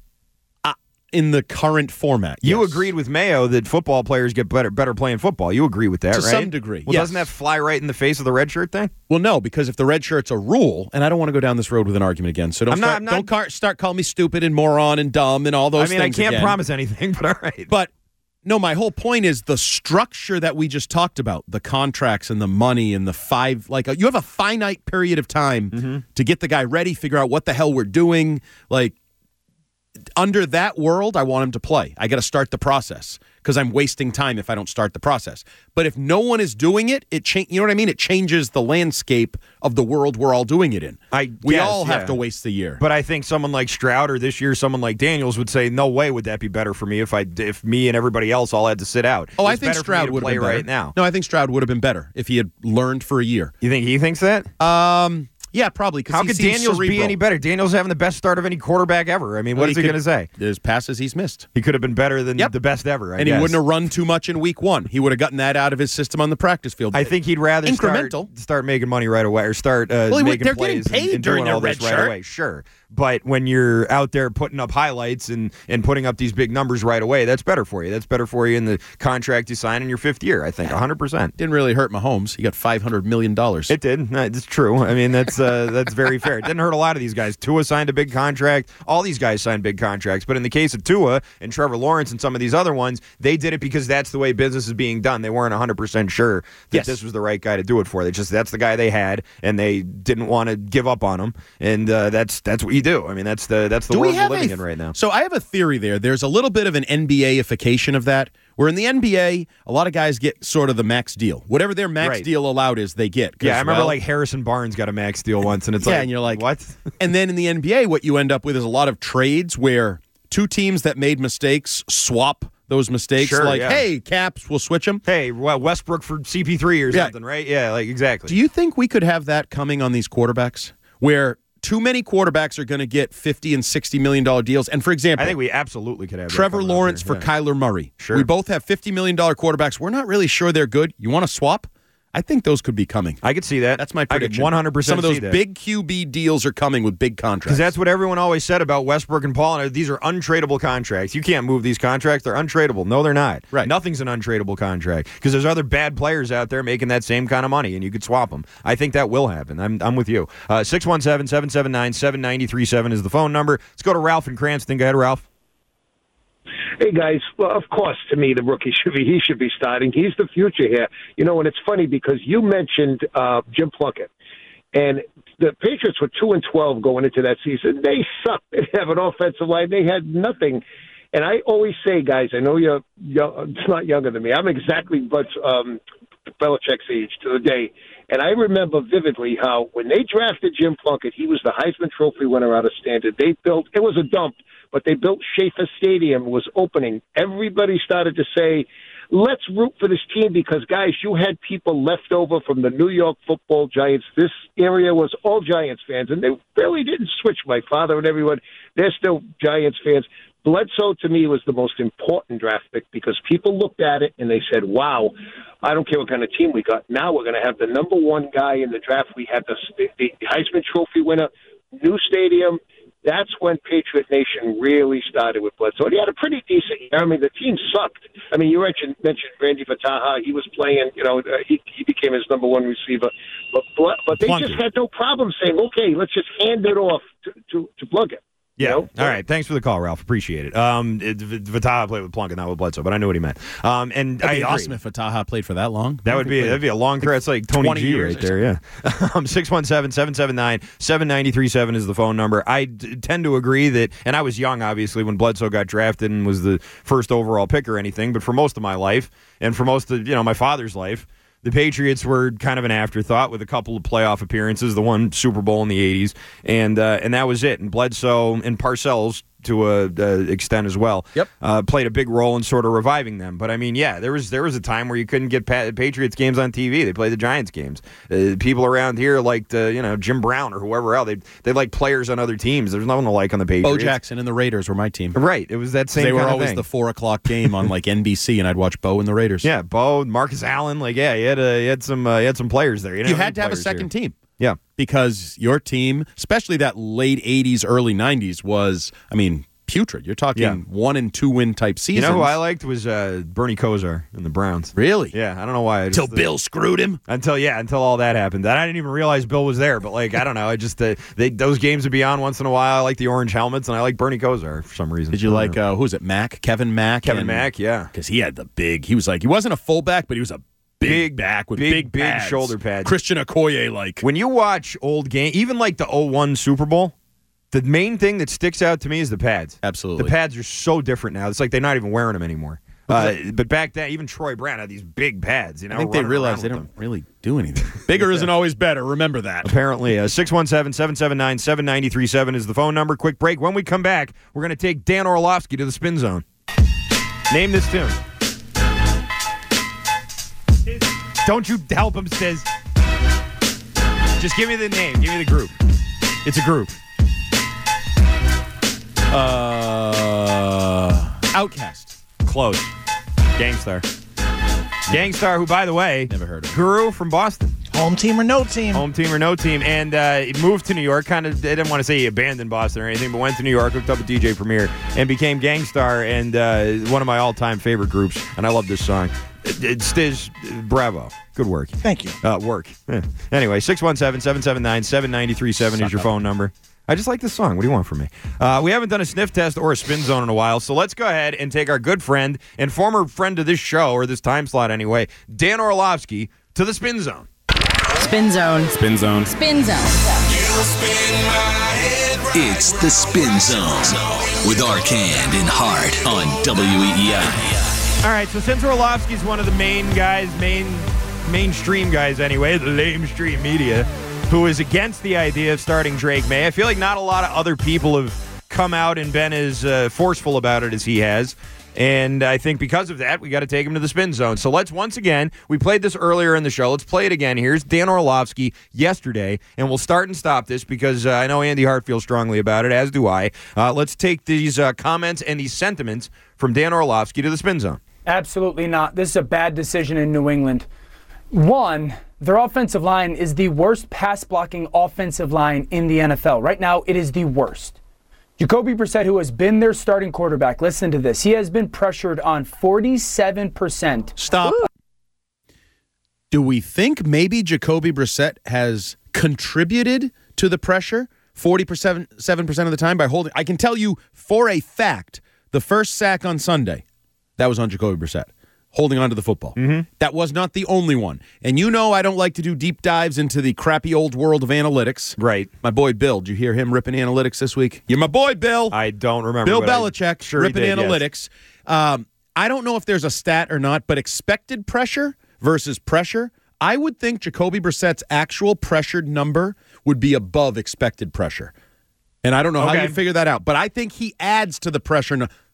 in the current format. You yes. agreed with Mayo that football players get better better playing football. You agree with that, To right? some degree, Well, yes. doesn't that fly right in the face of the red shirt thing? Well, no, because if the red shirt's a rule, and I don't want to go down this road with an argument again, so don't I'm not- start, I'm not- don't car- start calling me stupid and moron and dumb and all those I mean, I things can't again. promise anything, but all right. But no, my whole point is the structure that we just talked about, the contracts and the money and the five, like you have a finite period of time Mm-hmm. to get the guy ready, figure out what the hell we're doing. Like under that world, I want him to play. I got to start the process because I'm wasting time if I don't start the process. But if no one is doing it, it cha- you know what I mean? It changes the landscape of the world we're all doing it in. I we guess, all have yeah. to waste the year. But I think someone like Stroud or this year someone like Daniels would say, "No way would that be better for me if I if me and everybody else all had to sit out." oh, I It's think better for me Stroud to would have play been better right now. No, I think Stroud would have been better if he had learned for a year. You think he thinks that? Um, yeah, probably. How he could seems Daniels be cerebral. any better? Daniels having the best start of any quarterback ever. I mean, what Well, is he, could- going to say? There's passes he's missed. He could have been better than Yep. the best ever. I and guess. he wouldn't have run too much in week one. He would have gotten that out of his system on the practice field. I think he'd rather Incremental. Start, start making money right away or start uh, Well, he would- making they're getting plays paid and, and during doing their all this red right shirt. away. Sure. But when you're out there putting up highlights and, and putting up these big numbers right away, that's better for you. That's better for you in the contract you sign in your fifth year, I think, one hundred percent. didn't really hurt Mahomes. He got five hundred million dollars. It did. No, It's true. I mean, that's uh, that's very fair. It didn't hurt a lot of these guys. Tua signed a big contract. All these guys signed big contracts. But in the case of Tua and Trevor Lawrence and some of these other ones, they did it because that's the way business is being done. They weren't one hundred percent sure that Yes. this was the right guy to do it for. They just that's the guy they had, and they didn't want to give up on him. And uh, that's that's what you do. I mean, that's the that's the Do world we we're have living a, in right now. So I have a theory there. There's a little bit of an N B A-ification of that, where in the N B A, a lot of guys get sort of the max deal. Whatever their max Right. deal allowed is, they get. 'Cause, Yeah, I remember well, like Harrison Barnes got a max deal once, and it's Yeah, like, and you're like, what? And then in the N B A, what you end up with is a lot of trades where two teams that made mistakes swap those mistakes. Sure, like, yeah. hey, Caps, we'll switch them. Hey, well, Westbrook for C P three or Yeah. something, right? Yeah, like exactly. Do you think we could have that coming on these quarterbacks, where too many quarterbacks are going to get fifty and sixty million dollar deals? And for example, I think we absolutely could have that Trevor coming out Lawrence there, for yeah. Kyler Murray. Sure. We both have fifty million dollar quarterbacks. We're not really sure they're good. You want to swap? I think those could be coming. I could see that. That's my I prediction. could one hundred percent Some of those see that. big Q B deals are coming with big contracts. Because that's what everyone always said about Westbrook and Paul. And these are untradeable contracts. You can't move these contracts. They're untradeable. No, they're not. Right. Nothing's an untradeable contract because there's other bad players out there making that same kind of money, and you could swap them. I think that will happen. I'm, I'm with you. Uh, six one seven, seven seven nine, seven nine three seven is the phone number. Let's go to Ralph in Cranston. Go ahead, Ralph. Hey, guys, well, of course, to me, the rookie should be, he should be starting. He's the future here. You know, and it's funny because you mentioned uh, Jim Plunkett, and the Patriots were two and twelve going into that season. They sucked. They didn't have an offensive line. They had nothing. And I always say, guys, I know you're, you're it's not younger than me. I'm exactly but um, Belichick's age to the day. And I remember vividly how when they drafted Jim Plunkett, he was the Heisman Trophy winner out of Standard. They built, it was a dump, but they built Schaefer Stadium, was opening. Everybody started to say, let's root for this team because, guys, you had people left over from the New York football Giants. This area was all Giants fans, and they really didn't switch. My father and everyone, they're still Giants fans. Bledsoe, to me, was the most important draft pick because people looked at it and they said, wow, I don't care what kind of team we got. Now we're going to have the number one guy in the draft. We had the, the Heisman Trophy winner, new stadium. That's when Patriot Nation really started with Bledsoe. And he had a pretty decent year. I mean, the team sucked. I mean, you mentioned, mentioned Randy Vataha. He was playing, you know, uh, he, he became his number one receiver. But, but they Plunky. just had no problem saying, okay, let's just hand it off to, to, to Plunkett. Yeah. You know? All right. Thanks for the call, Ralph. Appreciate it. Um, it, Vataha played with Plunkett, not with Bledsoe, but I knew what he meant. Um, and That'd I be agree. awesome if Vataha played for that long. That would be that'd be a long career. It's like Tony G right there, yeah. Um, six one seven, seven seven nine, seven nine three seven is the phone number. I d- tend to agree that, and I was young, obviously, when Bledsoe got drafted and was the first overall pick or anything, but for most of my life, and for most of, you know, my father's life, the Patriots were kind of an afterthought with a couple of playoff appearances, the one Super Bowl in the eighties, and uh, and that was it. And Bledsoe and Parcells, to a uh, extent as well, Yep. uh, played a big role in sort of reviving them. But I mean, yeah, there was there was a time where you couldn't get pa- Patriots games on T V. They played the Giants games. Uh, people around here liked uh, you know Jim Brown or whoever else. They they like players on other teams. There's no one to like on the Patriots. Bo Jackson and the Raiders were my team. Right. It was that same. They were kind of always thing. the four o'clock game on like N B C, and I'd watch Bo and the Raiders. Yeah, Bo, Marcus Allen. Like yeah, you had uh, you had some uh, you had some players there. You, You had to have a second here. team. Yeah, Because your team, especially that late eighties, early nineties, was, I mean, putrid. You're talking Yeah. one and two win type you seasons. know who I liked was uh, Bernie Kosar in the Browns. Really? Yeah, I don't know why. I just, Until Bill screwed him. Until yeah, until all that happened. I didn't even realize Bill was there. But like, I don't know. I just uh, they those games would be on once in a while. I like the orange helmets, and I like Bernie Kosar for some reason. Did you I don't like, know. uh, who was it, Mack? Kevin Mack? Kevin Mack? Yeah, Because he had the big, he was like, he wasn't a fullback, but he was a big, Big, back with big, big, big pads. shoulder pads. Christian Okoye, like. when you watch old game, even like the oh one Super Bowl, the main thing that sticks out to me is the pads. Absolutely. The pads are so different now. It's like they're not even wearing them anymore. Uh, but back then, even Troy Brown had these big pads. You know, I think they running realized they around don't with them. really do anything. Bigger isn't always better. Remember that. Apparently, uh, six one seven, seven seven nine, seven nine three seven is the phone number. Quick break. When we come back, we're going to take Dan Orlovsky to the Spin Zone. Name this tune. Don't you help him, Stiz. Just give me the name. Give me the group. It's a group. Uh, Outcast. Close. Gangstar. Gangstar, who, by the way, Never heard of him. Guru from Boston. Home team or no team? Home team or no team, and uh, he moved to New York. Kind of, I didn't want to say he abandoned Boston or anything, but went to New York, hooked up with D J Premier, and became Gangstar, and uh, one of my all-time favorite groups. And I love this song. It, it, Stiz, bravo, good work. Thank you. Uh, work. Yeah. Anyway, six one seven, seven seven nine, seven nine three seven is your phone number. I just like this song. What do you want from me? Uh, we haven't done a sniff test or a spin zone in a while, so let's go ahead and take our good friend and former friend of this show, or this time slot anyway, Dan Orlovsky, to the spin zone. Spin Zone. Spin Zone. Spin Zone. It's the Spin Zone with Arcand and Hart on W E E I. All right, so since Orlovsky's one of the main guys, main mainstream guys anyway, the lamestream media, who is against the idea of starting Drake May, I feel like not a lot of other people have come out and been as uh, forceful about it as he has. And I think because of that, we got to take him to the spin zone. So let's once again, we played this earlier in the show. Let's play it again. Here's Dan Orlovsky yesterday, and we'll start and stop this because uh, I know Andy Hart feels strongly about it, as do I. Uh, let's take these uh, comments and these sentiments from Dan Orlovsky to the spin zone. Absolutely not. This is a bad decision in New England. One, their offensive line is the worst pass-blocking offensive line in the N F L. Right now, it is the worst. Jacoby Brissett, who has been their starting quarterback, listen to this. He has been pressured on forty-seven percent. Stop. Woo. Do we think maybe Jacoby Brissett has contributed to the pressure forty percent, seven percent of the time by holding? I can tell you for a fact, the first sack on Sunday, that was on Jacoby Brissett, holding on to the football. Mm-hmm. That was not the only one. And you know I don't like to do deep dives into the crappy old world of analytics. Right. My boy Bill, did you hear him ripping analytics this week? You're my boy, Bill. I don't remember. Bill but Belichick I, sure ripping he did, analytics. Yes. Um, I don't know if there's a stat or not, but expected pressure versus pressure, I would think Jacoby Brissett's actual pressured number would be above expected pressure. And I don't know Okay. how you figure that out, but I think he adds to the pressure.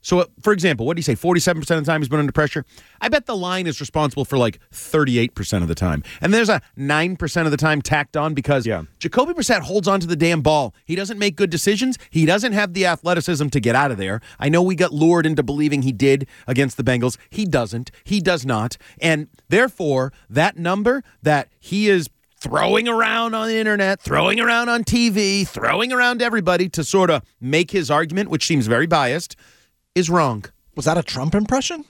So, uh, for example, what do you say? forty-seven percent of the time he's been under pressure. I bet the line is responsible for like thirty-eight percent of the time. And there's a nine percent of the time tacked on because yeah. Jacoby Brissett holds onto the damn ball. He doesn't make good decisions. He doesn't have the athleticism to get out of there. I know we got lured into believing he did against the Bengals. He doesn't. He does not. And therefore, that number that he is throwing around on the internet, throwing around on T V, throwing around everybody to sort of make his argument, which seems very biased, is wrong. Was that a Trump impression?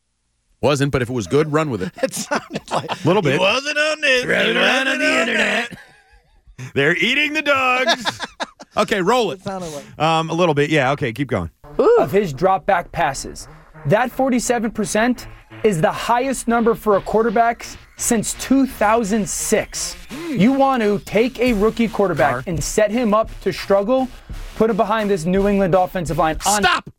Wasn't, but if it was good, run with it. It sounded like a little bit. He wasn't on this. Throwing around on the internet. They're eating the dogs. Okay, roll it. It sounded like Um, a little bit, yeah. Okay, keep going. Of his drop back passes. That forty-seven percent is the highest number for a quarterback since two thousand six. You want to take a rookie quarterback and set him up to struggle, put him behind this New England offensive line. On- Stop!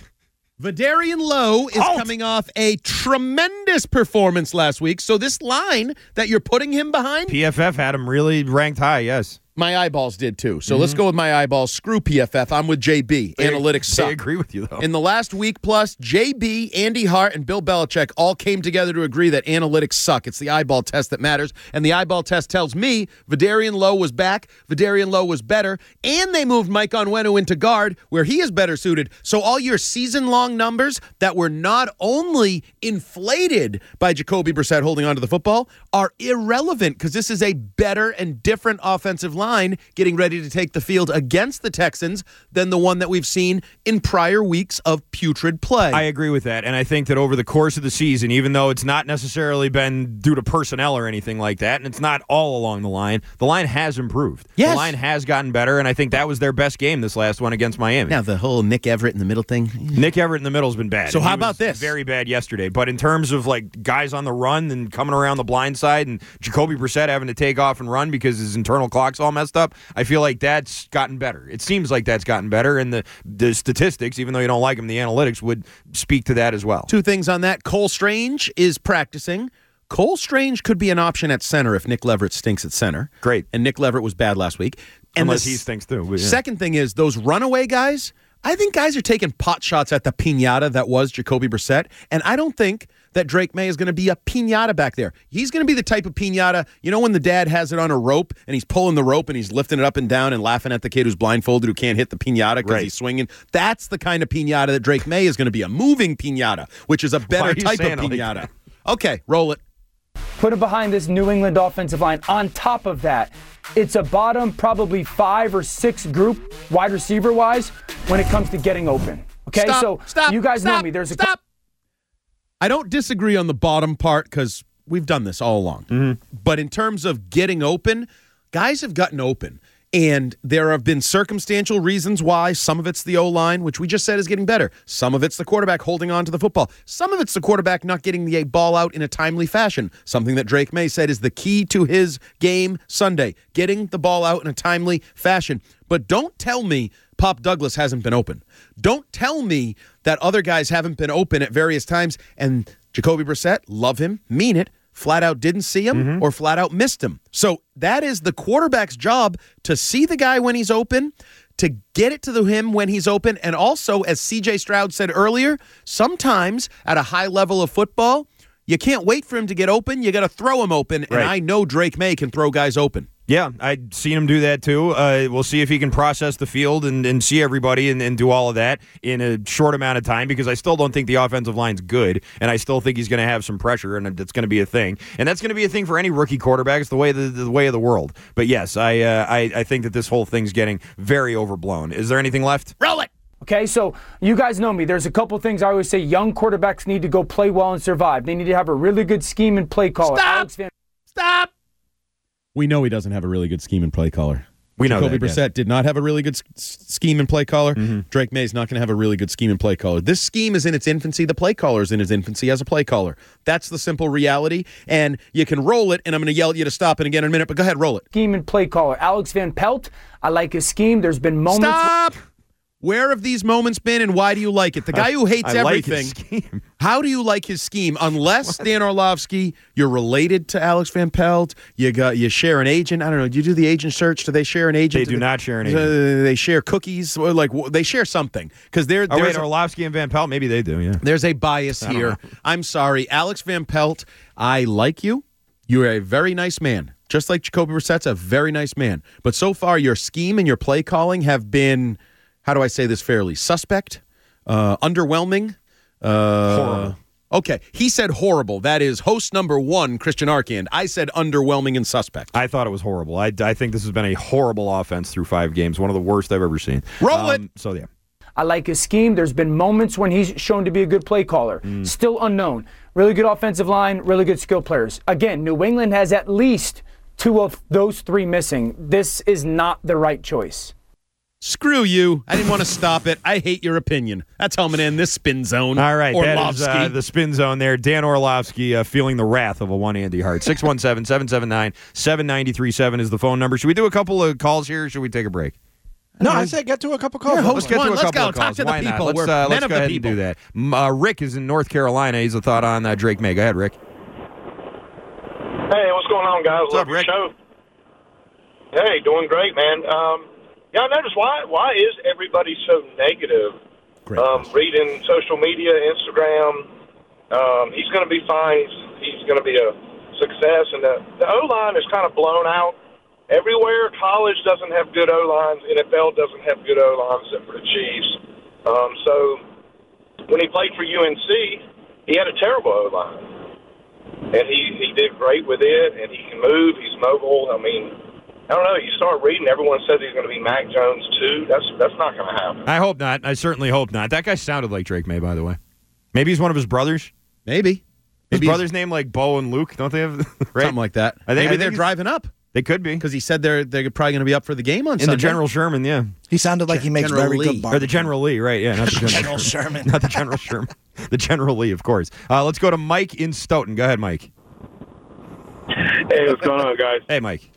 Vidarian Lowe is Halt. coming off a tremendous performance last week, so this line that you're putting him behind, P F F had him really ranked high, yes. my eyeballs did too. So mm-hmm. let's go with my eyeballs. Screw P F F. I'm with J B. They, Analytics suck. I agree with you, though. In the last week plus, J B, Andy Hart, and Bill Belichick all came together to agree that analytics suck. It's the eyeball test that matters, and the eyeball test tells me Vidarian Lowe was back, Vidarian Lowe was better, and they moved Mike Onwenu into guard, where he is better suited. So all your season-long numbers that were not only inflated by Jacoby Brissett holding onto the football are irrelevant, because this is a better and different offensive line getting ready to take the field against the Texans than the one that we've seen in prior weeks of putrid play. I agree with that, and I think that over the course of the season, even though it's not necessarily been due to personnel or anything like that, and it's not all along the line, the line has improved. Yes. The line has gotten better, and I think that was their best game this last one against Miami. Now, the whole Nick Everett in the middle thing. Nick Everett in the middle has been bad. So He how was about this? Very bad yesterday. But in terms of like guys on the run and coming around the blind side and Jacoby Brissett having to take off and run because his internal clock's all messed up, I feel like that's gotten better. It seems like that's gotten better, and the, the statistics, even though you don't like them, the analytics would speak to that as well. Two things on that. Cole Strange is practicing. Cole Strange could be an option at center if Nick Leverett stinks at center. Great. And Nick Leverett was bad last week. And Unless the he stinks too. But yeah. Second thing is those runaway guys, I think guys are taking pot shots at the piñata that was Jacoby Brissett, and I don't think that Drake May is going to be a piñata back there. He's going to be the type of piñata, you know when the dad has it on a rope and he's pulling the rope and he's lifting it up and down and laughing at the kid who's blindfolded who can't hit the piñata because Right. he's swinging? That's the kind of piñata that Drake May is going to be, a moving piñata, which is a Why better are you type of saying it like piñata. that? Okay, roll it. Put him behind this New England offensive line. On top of that, it's a bottom probably five or six group wide receiver wise when it comes to getting open. Okay, Stop, so stop, you guys stop, know me. There's a stop. I don't disagree on the bottom part because we've done this all along. Mm-hmm. But in terms of getting open, guys have gotten open. And there have been circumstantial reasons why. Some of it's the O-line, which we just said is getting better. Some of it's the quarterback holding on to the football. Some of it's the quarterback not getting the ball out in a timely fashion. Something that Drake May said is the key to his game Sunday, getting the ball out in a timely fashion. But don't tell me Pop Douglas hasn't been open. Don't tell me that other guys haven't been open at various times. And Jacoby Brissett, love him, mean it, flat out didn't see him mm-hmm. or flat out missed him. So that is the quarterback's job, to see the guy when he's open, to get it to the him when he's open. And also, as C J Stroud said earlier, sometimes at a high level of football, you can't wait for him to get open. You got to throw him open. And Right. I know Drake May can throw guys open. Yeah, I've seen him do that too. Uh, we'll see if he can process the field and, and see everybody and, and do all of that in a short amount of time, because I still don't think the offensive line's good, and I still think he's going to have some pressure, and it's going to be a thing. And that's going to be a thing for any rookie quarterback. It's the way the, the way of the world. But yes, I, uh, I I think that this whole thing's getting very overblown. Is there anything left? Roll it! Okay, so you guys know me. There's a couple things I always say. Young quarterbacks need to go play well and survive. They need to have a really good scheme and play caller. Stop! Alex Van- Stop! We know he doesn't have a really good scheme and play caller. We know Jacoby that, Brissett yes. did not have a really good s- scheme and play caller. Mm-hmm. Drake May's not going to have a really good scheme and play caller. This scheme is in its infancy. The play caller is in its infancy as a play caller. That's the simple reality. And you can roll it, and I'm going to yell at you to stop it again in a minute, but go ahead, roll it. scheme and play caller. Alex Van Pelt, I like his scheme. There's been moments. Stop! where have these moments been, and why do you like it? The guy who hates I like everything. his scheme. How do you like his scheme? Unless Dan Orlovsky, you're related to Alex Van Pelt. You got you share an agent. I don't know. Do you do the agent search? Do they share an agent? They do not share an Uh, agent. they share cookies. Or like w- they share something because they're. Oh, wait, there's a- Orlovsky and Van Pelt? Maybe they do, yeah. There's a bias I don't here. know. I'm sorry. Alex Van Pelt, I like you. You're a very nice man. Just like Jacoby Brissett's a very nice man. But so far, your scheme and your play calling have been, how do I say this fairly, suspect, uh, underwhelming. Uh, Horrible. Okay. He said horrible. That is host number one, Christian Arcand. I said underwhelming and suspect. I thought it was horrible. I, I think this has been a horrible offense through five games, one of the worst I've ever seen. Roll it. Um, So, yeah. I like his scheme. There's been moments when he's shown to be a good play caller. Mm. Still unknown. Really good offensive line, really good skill players. Again, New England has at least two of those three missing. This is not the right choice. Screw you. I didn't want to stop it. I hate your opinion. That's how I'm going to end this spin zone. All right, that is Orlovsky. uh, the spin zone there. Dan Orlovsky uh, feeling the wrath of a one Andy Hart. six one seven, seven seven nine, seven nine three seven is the phone number. Should we do a couple of calls here or should we take a break? No, I say get to a couple calls. Yeah, Let's get One, to a let's couple go. of Talk calls. to the Why not? people. Let's, We're uh, men let's of go the ahead people. and do that. M- Uh, Rick is in North Carolina. He's a thought on uh, Drake May. Go ahead, Rick. Hey, what's going on, guys? What's up, Love your Rick? show. Hey, doing great, man. Um, yeah, I noticed why why is everybody so negative? Great Um, reading social media, Instagram, um, he's going to be fine. He's, he's going to be a success. And the, the O-line is kind of blown out. Everywhere, college doesn't have good O-lines. N F L doesn't have good O-lines except for the Chiefs. Um, so when he played for U N C, he had a terrible O-line. And he, he did great with it, and he can move. He's mobile. I mean, I don't know. You start reading, everyone says he's going to be Mac Jones, too. That's that's not going to happen. I hope not. I certainly hope not. That guy sounded like Drake May, by the way. Maybe he's one of his brothers. Maybe. His Maybe brother's name like Bo and Luke, don't they have? Right? Something like that. I think- I Maybe think they're he's- driving up They could be. because he said they're they're probably going to be up for the game on In Sunday. the General Sherman, yeah. He sounded like he makes General very Lee. good Or barbecue. the General Lee, right? Yeah, not the General, General Sherman. Not the General Sherman. The General Lee, of course. Uh, let's go to Mike in Stoughton. Go ahead, Mike. Hey, what's going on, guys? Hey, Mike.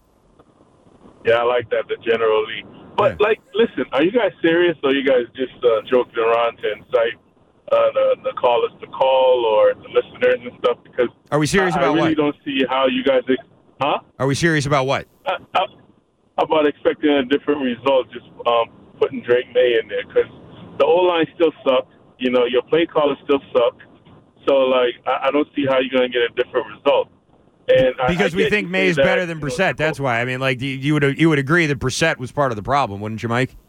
Yeah, I like that, the General Lee. But, Yeah. like, listen, are you guys serious, or you guys just uh, joking around to incite uh, the, the callers to call or the listeners and stuff? Because Are we serious I, about I really what? don't see how you guys ex- – huh? Are we serious about what? Uh, uh, how about expecting a different result, just um, putting Drake May in there? Because the O-line still sucked. You know, your play callers still suck. So, like, I, I don't see how you're going to get a different result. And I- Because I we get think you May is say that, better than you know, Brissett. That's why. I mean, like, you, you would you would agree that Brissett was part of the problem, wouldn't you, Mike?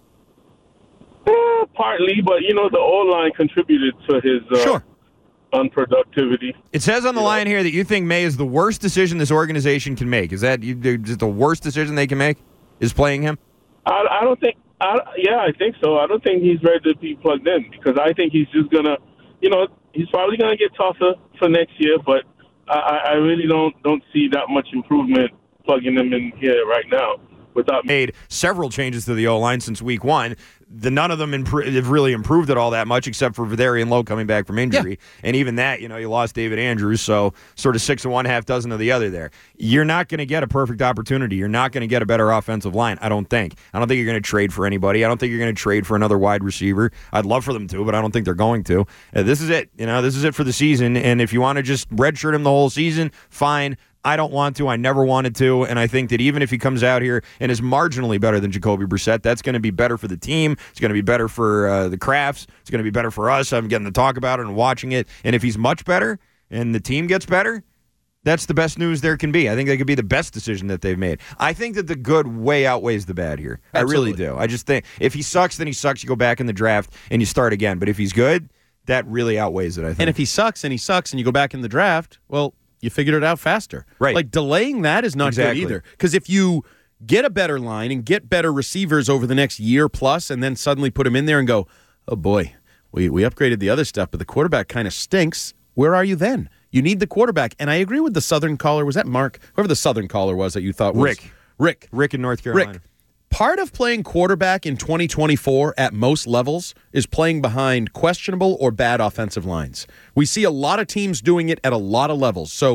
Eh, partly, but, you know, the O-line contributed to his uh, Sure. unproductivity. It says on the line here that you think May is the worst decision this organization can make. Is that you, is it the worst decision they can make? Is playing him? I, I don't think I, – yeah, I think so. I don't think he's ready to be plugged in because I think he's just going to – you know, he's probably going to get tougher for next year, but I, I really don't don't see that much improvement plugging him in here right now without Made several changes to the O-line since week one. The none of them impro- have really improved it all that much, except for Vidarian Lowe coming back from injury. And even that, you know, you lost David Andrews, so sort of six of one, half dozen of the other there. You're not going to get a perfect opportunity. You're not going to get a better offensive line, I don't think. I don't think you're going to trade for anybody. I don't think you're going to trade for another wide receiver. I'd love for them to, but I don't think they're going to. Uh, this is it. You know, this is it for the season. And if you want to just redshirt him the whole season, fine. I don't want to. I never wanted to. And I think that even if he comes out here and is marginally better than Jacoby Brissett, that's going to be better for the team. It's going to be better for uh, the Crafts. It's going to be better for us. I'm getting to talk about it and watching it. And if he's much better and the team gets better, that's the best news there can be. I think that could be the best decision that they've made. I think that the good way outweighs the bad here. Absolutely. I really do. I just think if he sucks, then he sucks. You go back in the draft and you start again. But if he's good, that really outweighs it, I think. And if he sucks and he sucks and you go back in the draft, well, you figured it out faster. Right. Like delaying that is not Exactly. good either. Because if you get a better line and get better receivers over the next year plus and then suddenly put them in there and go, oh boy, we, we upgraded the other stuff, but the quarterback kind of stinks. Where are you then? You need the quarterback. And I agree with the Southern caller. Was that Mark? Whoever the Southern caller was that you thought was. Rick. Rick. Rick in North Carolina. Rick. Part of playing quarterback in twenty twenty-four at most levels is playing behind questionable or bad offensive lines. We see a lot of teams doing it at a lot of levels. So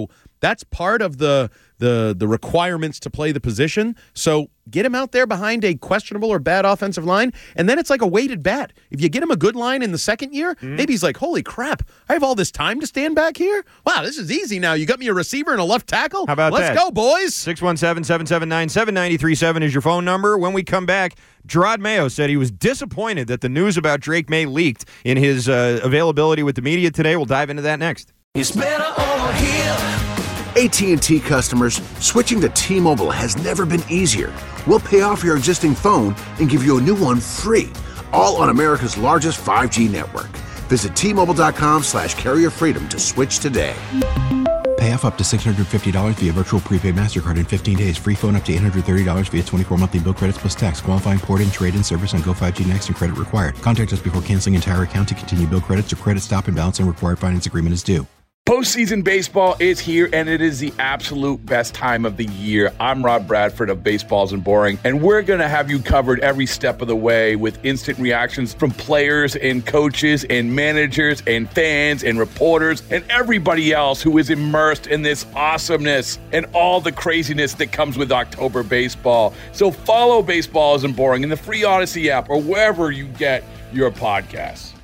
That's part of the the the requirements to play the position. So get him out there behind a questionable or bad offensive line, and then it's like a weighted bat. If you get him a good line in the second year, mm-hmm. maybe he's like, holy crap, I have all this time to stand back here? Wow, this is easy now. You got me a receiver and a left tackle? How about Let's that? Let's go, boys. six one seven, seven seven nine, seven nine three seven is your phone number. When we come back, Gerard Mayo said he was disappointed that the news about Drake May leaked in his uh, availability with the media today. We'll dive into that next. It's better over here. A T and T customers, switching to T-Mobile has never been easier. We'll pay off your existing phone and give you a new one free, all on America's largest five G network. Visit T-Mobile.com slash carrier freedom to switch today. Pay off up to six hundred fifty dollars via virtual prepaid MasterCard in fifteen days. Free phone up to eight hundred thirty dollars via twenty-four monthly bill credits plus tax. Qualifying port-in, trade-in service on Go five G Next and credit required. Contact us before canceling entire account to continue bill credits or credit stop and balance and required finance agreement is due. Postseason baseball is here, and it is the absolute best time of the year. I'm Rob Bradford of Baseballs and Boring, and we're going to have you covered every step of the way with instant reactions from players and coaches and managers and fans and reporters and everybody else who is immersed in this awesomeness and all the craziness that comes with October baseball. So follow Baseballs and Boring in the free Odyssey app or wherever you get your podcasts.